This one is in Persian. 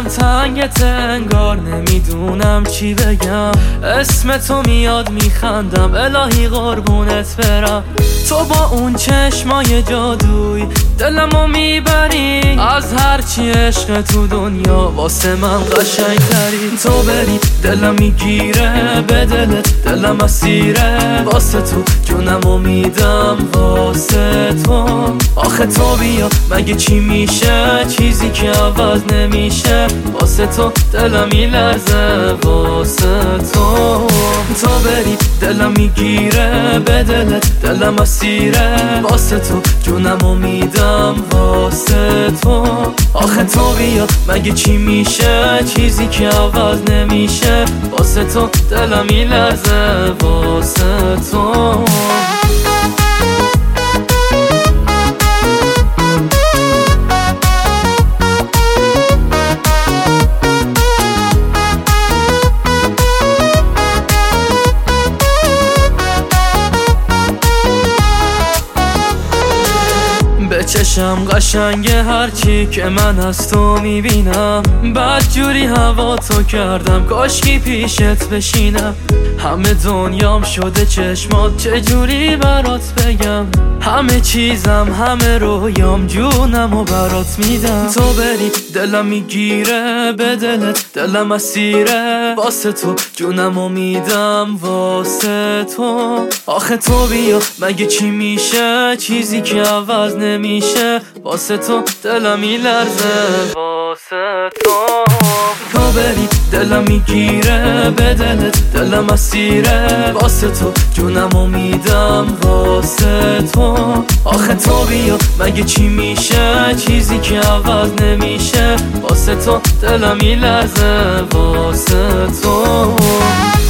دلم تنگت انگار نمیدونم چی بگم. اسم تو میاد میخندم الهی قربونت برم. تو با اون چشمای جادوی دلمو میبری، از هرچی عشق تو دنیا واسه من قشنگتری. تو بری دلم میگیره به دلت، دلم اسیره واسه تو، جونمو میدم واسه تو. آخه تو بیا مگه چی میشه، چیزی که عوض نمیشه. واسه تو دلم میلرزه واسه تو. تو بری دلم میگیره به دلت، دلم اسیره واسه تو، جونمو میدم واسه تو. آخه تو بیا مگه چی میشه، چیزی که عوض نمیشه. واسه تو دلم میلرزه واسه تو. به چشم قشنگه هرچی که من از تو میبینم. بدجوری هوا تو کردم کاشکی پیشت بشینم. همه دنیام شده چشمات، چجوری برات بگم. همه چیزم همه رویام جونمو برات میدم. تو بری دلم میگیره به دلت، دلم اسیره واسه تو، جونمو میدم واسه تو. آخه تو بیا مگه چی میشه، چیزی که عوض نمیشه. واسه تو دلم میلرزه واسه تو. تو بری دلم میگیره به دلت، دلم اسیره واسه تو، جونمو میدم واسه تو. آخه تو بیا مگه چی میشه، چیزی که عوض نمیشه. واسه تو دلم میلرزه واسه تو.